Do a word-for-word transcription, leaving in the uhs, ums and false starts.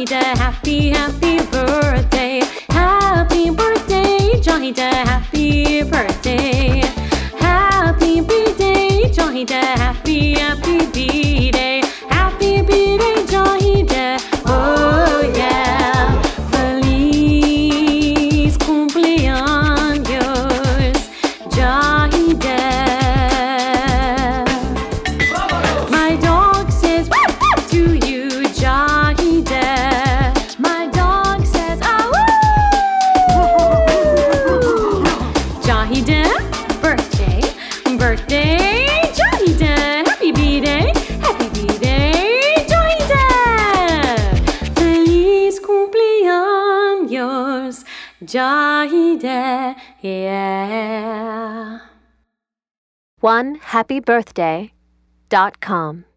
Jahida, happy, happy birthday. Happy birthday, Jahida, happy birthday. Happy birthday, Jahida, happy, happy birthday. Happy birthday, Jahida, oh yeah. Feliz cumpleaños, Jahida. My dog says to you, Jahida. My dog says, ah woo! Jahida, birthday, birthday, Jahida. Happy birthday, happy birthday, Jahida. Feliz cumpleaños, Jahida, yeah. one happy birthday dot com